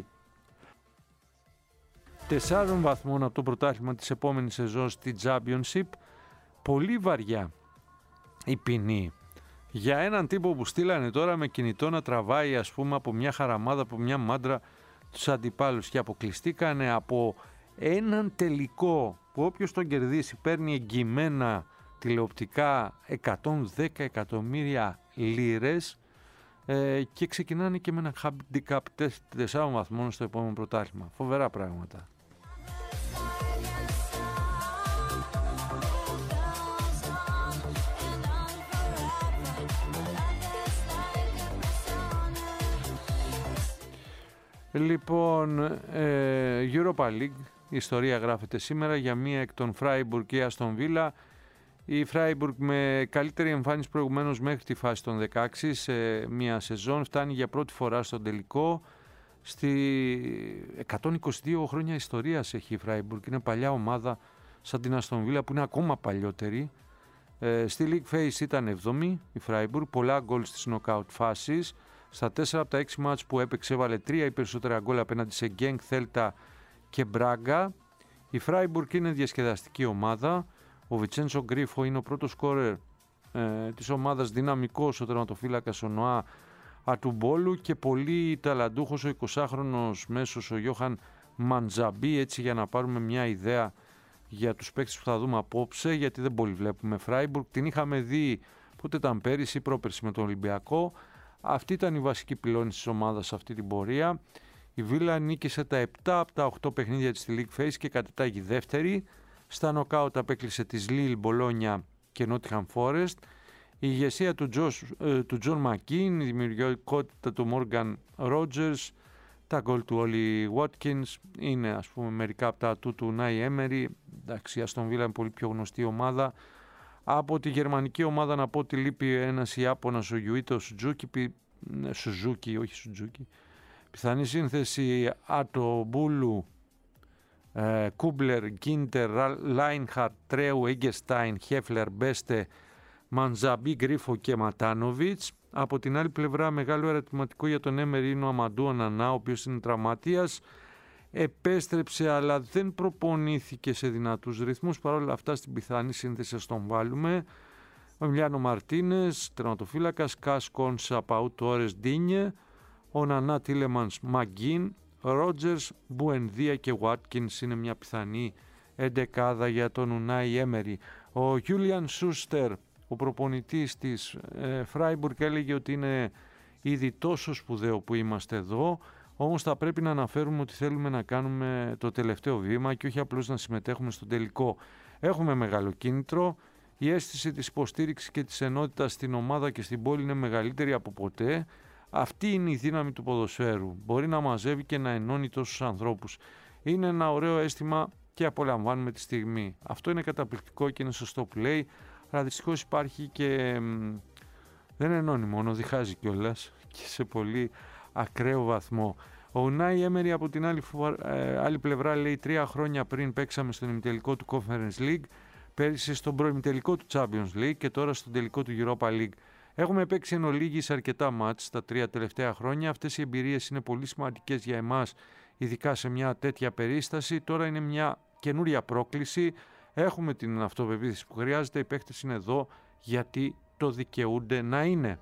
4 βαθμών από το πρωτάθλημα της επόμενης σεζόν στη Championship. Πολύ βαριά η ποινή για έναν τύπο που στείλανε τώρα με κινητό να τραβάει, ας πούμε, από μια χαραμάδα, από μια μάντρα τους αντιπάλους, και αποκλειστήκανε από έναν τελικό που όποιος τον κερδίσει παίρνει εγγυημένα τηλεοπτικά 110 εκατομμύρια λίρες, και ξεκινάνε και με ένα handicap 4 βαθμών στο επόμενο πρωτάθλημα. Φοβερά πράγματα. Λοιπόν, Europa League, η ιστορία γράφεται σήμερα για μία εκ των Freiburg και Aston Villa. Η Φράιμπουργκ με καλύτερη εμφάνιση προηγουμένως μέχρι τη φάση των 16 σε μια σεζόν φτάνει για πρώτη φορά στον τελικό. Στη 122 χρόνια ιστορίας έχει η Φράιμπουργκ, είναι παλιά ομάδα σαν την Αστον Βίλα που είναι ακόμα παλιότερη. Στη League Phase ήταν 7η η Φράιμπουργκ, πολλά γκολ στις knockout φάσεις. Στα 4 από τα 6 μάτς που έπαιξε έβαλε 3 ή περισσότερα γκολ απέναντι σε Γκένκ, Θέλτα και Μπράγκα. Η Φράιμπουργκ είναι διασκεδαστική ομάδα. Ο Βιτσέντσο Γκρίφο είναι ο πρώτος σκόρερ της ομάδας, δυναμικός ο τερματοφύλακας ο Νοά Ατουμπόλου και πολύ ταλαντούχος ο 20χρονος μέσος ο Γιώχαν Μαντζαμπί, έτσι για να πάρουμε μια ιδέα για τους παίκτες που θα δούμε απόψε, γιατί δεν πολύ βλέπουμε Φράιμπουργκ. Την είχαμε δει πότε ήταν πέρυσι, πρόπερσι με τον Ολυμπιακό. Αυτή ήταν η βασική πυλώνη της ομάδας σε αυτή την πορεία. Η Βίλα νίκησε τα 7 από τα 8 παιχνίδια της στη League Phase και κατετάγει δεύτερη. Στα νοκάουτ απέκλεισε της Λίλ, Μπολόνια και Νότιχαμ Φόρεστ. Η ηγεσία του Τζον Μακκίν, η δημιουργικότητα του Μόργαν Ρότζερς, τα γκολ του Όλι Βότκινς είναι ας πούμε μερικά από τα του Νάι Έμερι. Εντάξει, η Αστον Βίλα είναι πολύ πιο γνωστή ομάδα. Από τη γερμανική ομάδα να πω ότι λείπει ένας Ιάπωνας, ο Γιουίτο Σουζούκι. Πιθανή σύνθεση Ατομπούλου, Κούμπλερ, Γκίντερ, Λάινχαρτ, Τρέου, Έγκεστάιν, Χέφλερ, Μπέστε, Μαντζαμπί, Γκρίφο και Ματάνοβιτς. Από την άλλη πλευρά μεγάλο ερωτηματικό για τον Έμερι είναι ο Αμαντού Ανανά, ο οποίος είναι τραυματίας. Επέστρεψε αλλά δεν προπονήθηκε σε δυνατούς ρυθμούς. Παρ' όλα αυτά στην πιθανή σύνθεση στον βάλουμε. Ο Μιλιάνο Μαρτίνες, τερματοφύλακας, Κας Κόνσα, Παού Τόρες, Ντίνιε, ο Νανά Τίλεμανς, Μαγκίν, Ρότζερς, Μπουενδία και Βάτκινς είναι μια πιθανή εντεκάδα για τον Ουνάι Έμερι. Ο Γιούλιαν Σούστερ, ο προπονητής της Φράιμπουργκ, έλεγε ότι είναι ήδη τόσο σπουδαίο που είμαστε εδώ, όμως θα πρέπει να αναφέρουμε ότι θέλουμε να κάνουμε το τελευταίο βήμα και όχι απλώς να συμμετέχουμε στον τελικό. Έχουμε μεγάλο κίνητρο, η αίσθηση της υποστήριξης και της ενότητας στην ομάδα και στην πόλη είναι μεγαλύτερη από ποτέ. Αυτή είναι η δύναμη του ποδοσφαίρου. Μπορεί να μαζεύει και να ενώνει τόσους ανθρώπους. Είναι ένα ωραίο αίσθημα και απολαμβάνουμε τη στιγμή. Αυτό είναι καταπληκτικό και είναι σωστό που λέει, αλλά δυστυχώς υπάρχει και δεν ενώνει μόνο, διχάζει κιόλας και σε πολύ ακραίο βαθμό. Ο Ουνάι Έμερι από την άλλη πλευρά λέει 3 χρόνια πριν παίξαμε στον ημιτελικό του Conference League, πέρυσι στον προημιτελικό του Champions League και τώρα στον τελικό του Europa League. Έχουμε παίξει εν ολίγης αρκετά μάτς τα 3 τελευταία χρόνια. Αυτές οι εμπειρίες είναι πολύ σημαντικές για εμάς, ειδικά σε μια τέτοια περίσταση. Τώρα είναι μια καινούρια πρόκληση. Έχουμε την αυτοπεποίθηση που χρειάζεται. Οι παίκτες είναι εδώ γιατί το δικαιούνται να είναι.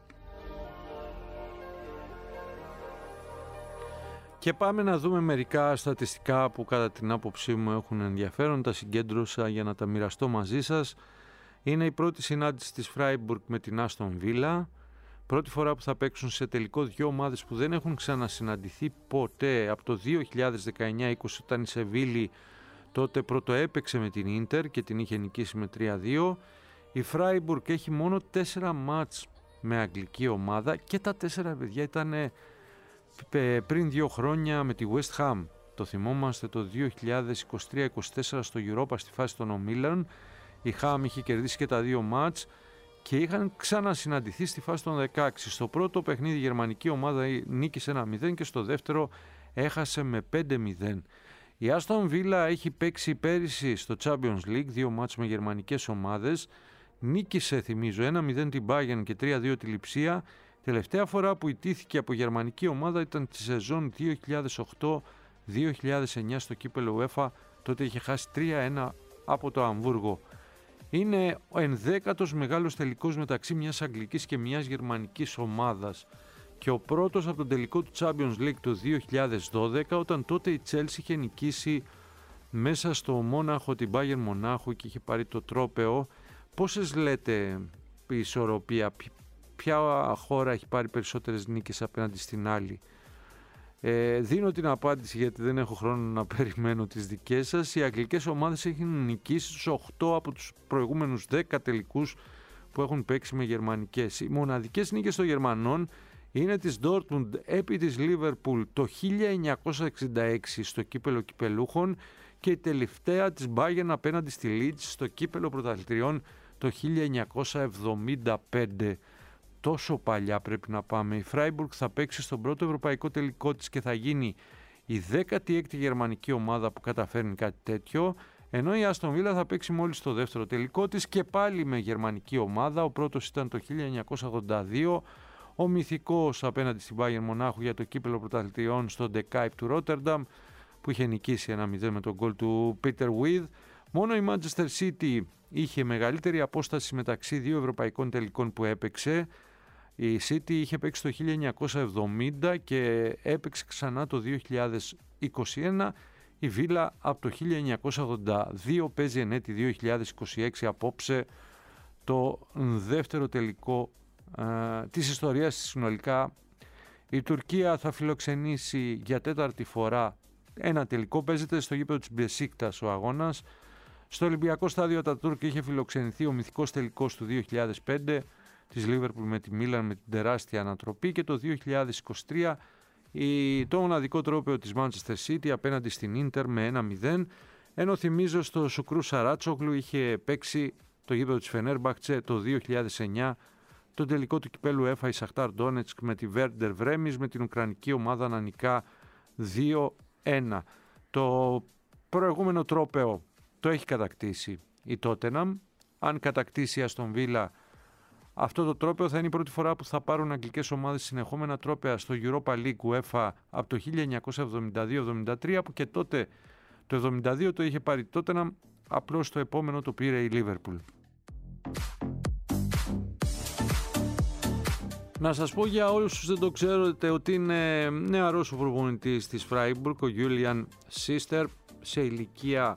Και πάμε να δούμε μερικά στατιστικά που κατά την άποψή μου έχουν ενδιαφέρον. Τα συγκέντρωσα για να τα μοιραστώ μαζί σας. Είναι η πρώτη συνάντηση της Φράιμπουργκ με την Άστον Βίλα. Πρώτη φορά που θα παίξουν σε τελικό δύο ομάδες που δεν έχουν ξανασυναντηθεί ποτέ. Από το 2019-20 όταν η Σεβίλη τότε πρώτο έπαιξε με την Ίντερ και την είχε νικήσει με 3-2. Η Φράιμπουργκ έχει μόνο 4 μάτς με αγγλική ομάδα και τα 4 παιδιά ήταν πριν 2 χρόνια με τη West Ham. Το θυμόμαστε το 2023-24 στο Europa στη φάση των ομίλων. Η Χάμ είχε κερδίσει και τα 2 μάτς και είχαν ξανασυναντηθεί στη φάση των 16. Στο πρώτο παιχνίδι η γερμανική ομάδα νίκησε 1-0 και στο δεύτερο έχασε με 5-0. Η Άστον Βίλα έχει παίξει πέρυσι στο Champions League 2 μάτς με γερμανικές ομάδες. Νίκησε, θυμίζω, 1-0 την Bayern και 3-2 τη Λιψία. Τελευταία φορά που ιτήθηκε από γερμανική ομάδα ήταν τη σεζόν 2008-2009 στο κύπελλο UEFA. Τότε είχε χάσει 3-1 από το Αμβούργο. Είναι ο 11ος μεγάλος τελικός μεταξύ μιας αγγλικής και μιας γερμανικής ομάδας και ο πρώτος από τον τελικό του Champions League το 2012, όταν τότε η Chelsea είχε νικήσει μέσα στο Μόναχο την Bayern Μονάχου και είχε πάρει το τρόπαιο. Πόσες λέτε η ισορροπία, ποια χώρα έχει πάρει περισσότερες νίκες απέναντι στην άλλη? Δίνω την απάντηση γιατί δεν έχω χρόνο να περιμένω τις δικές σας. Οι αγγλικές ομάδες έχουν νικήσει τους 8 από τους προηγούμενους 10 τελικούς που έχουν παίξει με γερμανικές. Οι μοναδικές νίκες των Γερμανών είναι της Dortmund επί της Liverpool το 1966 στο κύπελλο κυπελούχων και η τελευταία της Bayern απέναντι στη Leeds στο κύπελλο πρωταθλητριών το 1975. Τόσο παλιά πρέπει να πάμε. Η Φράιμπουργκ θα παίξει στον πρώτο ευρωπαϊκό τελικό της και θα γίνει η 16η γερμανική ομάδα που καταφέρνει κάτι τέτοιο, ενώ η Άστον Βίλα θα παίξει μόλις το δεύτερο τελικό της και πάλι με γερμανική ομάδα. Ο πρώτος ήταν το 1982, ο μυθικός απέναντι στην Bayern Μονάχου για το κύπελλο πρωταθλητριών στο De Kuip του Ρότερνταμ, που είχε νικήσει 1-0 με τον γκολ του Peter With. Μόνο η Manchester City είχε μεγαλύτερη απόσταση μεταξύ δύο ευρωπαϊκών τελικών που έπαιξε. Η City είχε παίξει το 1970 και έπαιξε ξανά το 2021. Η Βίλα από το 1982 παίζει εν έτη 2026 απόψε το δεύτερο τελικό της ιστορίας της συνολικά. Η Τουρκία θα φιλοξενήσει για τέταρτη φορά ένα τελικό. Παίζεται στο γήπεδο της Μπεσίκτας ο αγώνας. Στο Ολυμπιακό Στάδιο Ατατούρκ είχε φιλοξενηθεί ο μυθικός τελικός του 2005 της Λίβερπουλ με τη Μίλαν με την τεράστια ανατροπή, και το 2023 το μοναδικό τρόπαιο της Manchester City απέναντι στην Ίντερ με 1-0, ενώ θυμίζω στο Σουκρού Σαράτσογλου είχε παίξει το γήπεδο της Φενέρμπαχτσε το 2009 το τελικό του κυπέλου ΕΦΑ η Σαχτάρ Ντόνετσκ με τη Βέρντερ Βρέμις, με την ουκρανική ομάδα να νικά 2-1. Το προηγούμενο τρόπαιο το έχει κατακτήσει η Τότεναμ. Αν κατακτήσει η Αστον Βίλα αυτό το τρόπαιο, θα είναι η πρώτη φορά που θα πάρουν αγγλικές ομάδες συνεχόμενα τρόπαια στο Europa League UEFA από το 1972-73, που και τότε το 1972 το είχε πάρει η Τότεναμ, απλώς το επόμενο το πήρε η Λίβερπουλ. Να σας πω για όλους όσους δεν το ξέρετε ότι είναι νεαρός ο προπονητής της Φράιμπουργκ, ο Γιούλιαν Σίστερ, σε ηλικία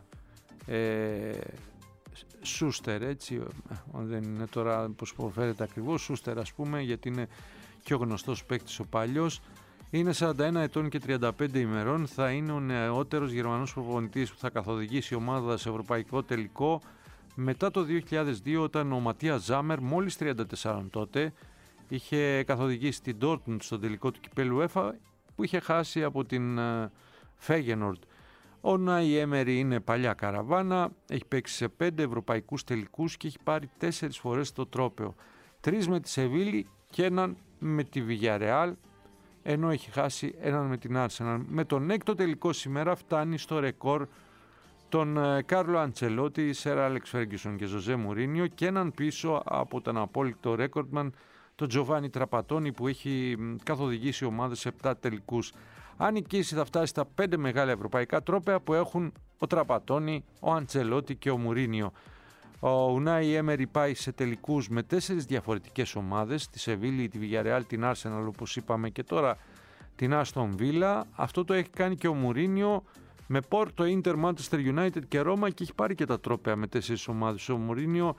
Σούστερ, έτσι, δεν είναι τώρα πως προφέρεται ακριβώς, Σούστερ ας πούμε, γιατί είναι πιο γνωστός παίκτης ο παλιός. Είναι 41 ετών και 35 ημερών, θα είναι ο νεότερος Γερμανός προπονητής που θα καθοδηγήσει ομάδα σε ευρωπαϊκό τελικό μετά το 2002, όταν ο Ματίας Ζάμερ, μόλις 34 τότε, είχε καθοδηγήσει την Dortmund στο τελικό του κυπέλου ΕΦΑ που είχε χάσει από την Φέγενορντ. Ο Νάι Έμερι είναι παλιά καραβάνα, έχει παίξει σε 5 ευρωπαϊκούς τελικούς και έχει πάρει 4 φορές το τρόπαιο. 3 με τη Σεβίλη και έναν με τη Villarreal, ενώ έχει χάσει έναν με την Arsenal. Με τον έκτο τελικό σήμερα φτάνει στο ρεκόρ τον Κάρλο Αντσελότη, Σερ Άλεξ Φέργκισον και Ζωζέ Μουρίνιο, και έναν πίσω από τον απόλυτο ρέκορντμαν τον Τζοβάνι Τραπατόνι, που έχει καθοδηγήσει ομάδες σε 7 τελικούς. Αν νικήσει θα φτάσει στα 5 μεγάλα ευρωπαϊκά τρόπαια που έχουν ο Τραπατόνι, ο Αντσελότη και ο Μουρίνιο. Ο Ουνάι Έμερι πάει σε τελικούς με 4 διαφορετικές ομάδες, τη Σεβίλη, τη Villarreal, την Arsenal όπως είπαμε και τώρα την Άστον Βίλα. Αυτό το έχει κάνει και ο Μουρίνιο με Πόρτο, Ίντερ, Manchester United και Ρώμα, και έχει πάρει και τα τρόπαια με 4 ομάδες. Ο Μουρίνιο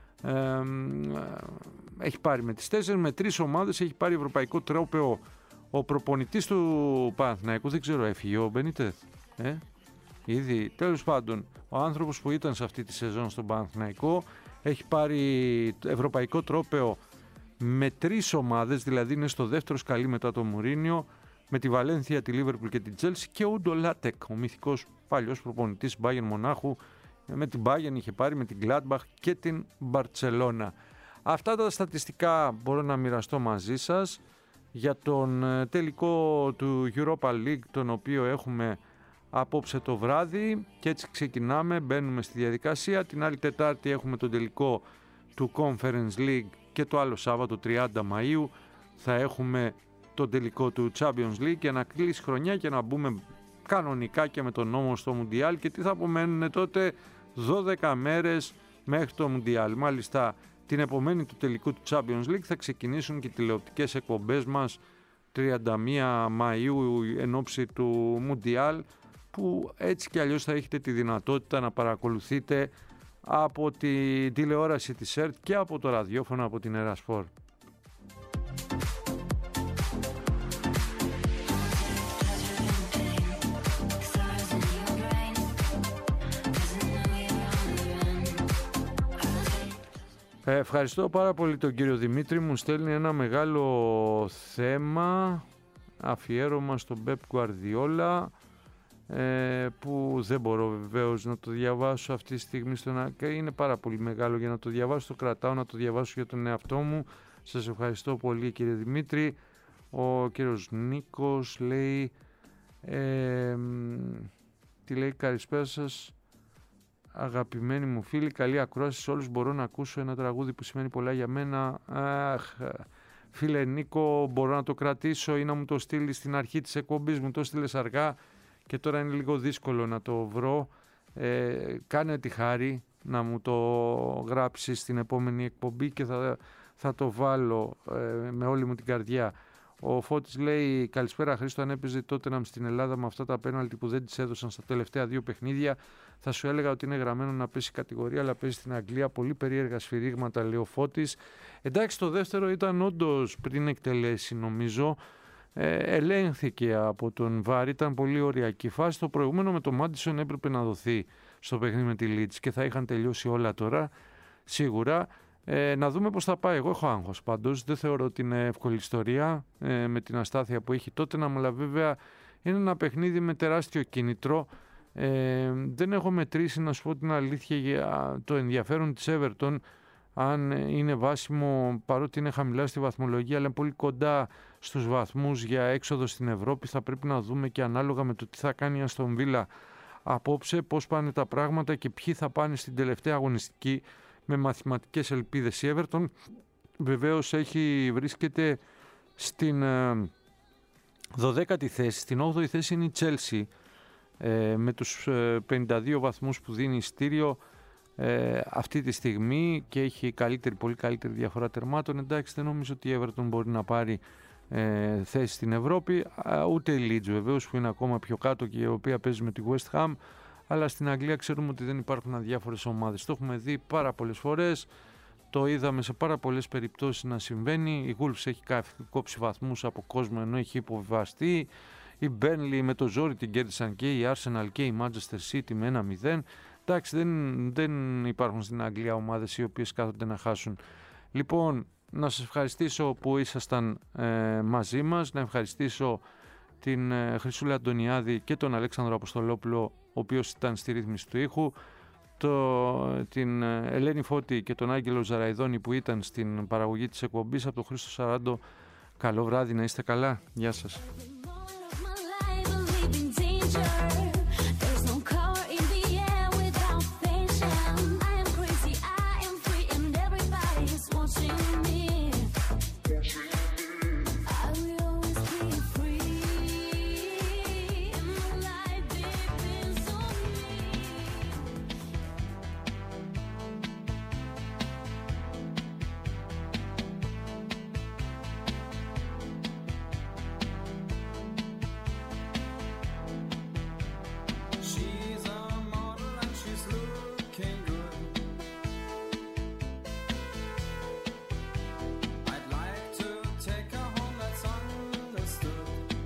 έχει πάρει με τις 4, με 3 ομάδες έχει πάρει ευρωπαϊκό τρόπαιο. Ο προπονητής του Παναθηναϊκού, δεν ξέρω, έφυγε ο Μπενίτεθ, ήδη, τέλος πάντων, ο άνθρωπος που ήταν σε αυτή τη σεζόν στον Παναθηναϊκό έχει πάρει ευρωπαϊκό τρόπαιο με 3 ομάδες, δηλαδή είναι στο δεύτερο σκαλί μετά το Μουρίνιο, με τη Βαλένθια, τη Λίβερπουλ και την Τσέλσι, και ο Ούντο Λάτεκ, ο μυθικός παλιός προπονητής Bayern Μονάχου, με την Bayern είχε πάρει, με την Gladbach και την Μπαρτσελώνα. Αυτά τα στατιστικά μπορώ να μοιραστώ μαζί σας για τον τελικό του Europa League, τον οποίο έχουμε απόψε το βράδυ, και έτσι ξεκινάμε, μπαίνουμε στη διαδικασία. Την άλλη Τετάρτη έχουμε τον τελικό του Conference League και το άλλο Σάββατο 30 Μαΐου θα έχουμε τον τελικό του Champions League, για να κλείσει χρονιά και να μπούμε κανονικά και με τον νόμο στο Μουντιάλ. Και τι θα απομένουν τότε? 12 μέρες μέχρι το Μουντιάλ. Μάλιστα την επομένη του τελικού του Champions League θα ξεκινήσουν και οι τηλεοπτικές εκπομπές μας 31 Μαΐου εν ώψη του Μουντιάλ, που έτσι κι αλλιώς θα έχετε τη δυνατότητα να παρακολουθείτε από τη τηλεόραση της ΕΡΤ και από το ραδιόφωνο από την Ερασπορ. Ευχαριστώ πάρα πολύ τον κύριο Δημήτρη, μου στέλνει ένα μεγάλο θέμα, αφιέρωμα στον Πεπ Γκουαρδιόλα. που δεν μπορώ βεβαίως να το διαβάσω αυτή τη στιγμή είναι πάρα πολύ μεγάλο για να το διαβάσω, το κρατάω να το διαβάσω για τον εαυτό μου. Σας ευχαριστώ πολύ κύριε Δημήτρη. Ο κύριος Νίκος λέει τι λέει, καλησπέρα σας αγαπημένοι μου φίλοι, καλή ακρόαση σε όλους, μπορώ να ακούσω ένα τραγούδι που σημαίνει πολλά για μένα? Αχ, φίλε Νίκο, μπορώ να το κρατήσω ή να μου το στείλει στην αρχή της εκπομπής? Μου το στείλες αργά και τώρα είναι λίγο δύσκολο να το βρω. Κάνε τη χάρη να μου το γράψεις στην επόμενη εκπομπή και θα το βάλω με όλη μου την καρδιά. Ο Φώτης λέει καλησπέρα Χρήστο, αν έπαιζε Τότεναμ στην Ελλάδα με αυτά τα πέναλτι που δεν τις έδωσαν στα τελευταία 2 παιχνίδια, θα σου έλεγα ότι είναι γραμμένο να πέσει κατηγορία, αλλά παίζει στην Αγγλία. Πολύ περίεργα σφυρίγματα, λέει ο Φώτης. Εντάξει, το δεύτερο ήταν όντως πριν εκτελέσει, νομίζω. Ελέγχθηκε από τον Βάρ, ήταν πολύ ωριακή φάση. Το προηγούμενο με τον Μάντισον έπρεπε να δοθεί στο παιχνίδι με τη Leeds και θα είχαν τελειώσει όλα τώρα, σίγουρα. Να δούμε πώς θα πάει. Εγώ έχω άγχος πάντως, δεν θεωρώ ότι είναι εύκολη ιστορία με την αστάθεια που έχει τότε, αλλά βέβαια είναι ένα παιχνίδι με τεράστιο κίνητρο. Δεν έχω μετρήσει, να σου πω την αλήθεια, για το ενδιαφέρον της Everton, αν είναι βάσιμο, παρότι είναι χαμηλά στη βαθμολογία, αλλά πολύ κοντά στους βαθμούς για έξοδο στην Ευρώπη. Θα πρέπει να δούμε και ανάλογα με το τι θα κάνει η Αστον Βίλα απόψε, πώς πάνε τα πράγματα και ποιοι θα πάνε στην τελευταία αγωνιστική με μαθηματικές ελπίδες. Η Everton βεβαίως βρίσκεται στην 12η θέση, στην 8η θέση είναι η Chelsea με τους 52 βαθμούς που δίνει ειστήριο αυτή τη στιγμή και έχει πολύ καλύτερη διαφορά τερμάτων. Εντάξει, δεν νομίζω ότι η Everton μπορεί να πάρει θέση στην Ευρώπη, ούτε η Leeds βεβαίως που είναι ακόμα πιο κάτω και η οποία παίζει με τη West Ham, αλλά στην Αγγλία ξέρουμε ότι δεν υπάρχουν αδιάφορες ομάδες. Το έχουμε δει πάρα πολλές φορές, το είδαμε σε πάρα πολλές περιπτώσεις να συμβαίνει. Η Wolves έχει κόψει βαθμούς από κόσμο ενώ έχει υποβιβαστεί. Η Burnley με το ζόρι την κέρδισαν και η Arsenal και η Manchester City με 1-0. Εντάξει, δεν υπάρχουν στην Αγγλία ομάδες οι οποίες κάθονται να χάσουν. Λοιπόν, να σας ευχαριστήσω που ήσασταν μαζί μας, να ευχαριστήσω την Χρυσούλα Αντωνιάδη και τον Αλέξανδρο Αποστολόπουλο, ο οποίος ήταν στη ρύθμιση του ήχου, την Ελένη Φώτη και τον Άγγελο Ζαραϊδόνη που ήταν στην παραγωγή της εκπομπής. Από τον Χρήστο Σαράντο, καλό βράδυ, να είστε καλά, γεια σας.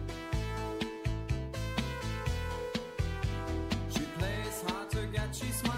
She's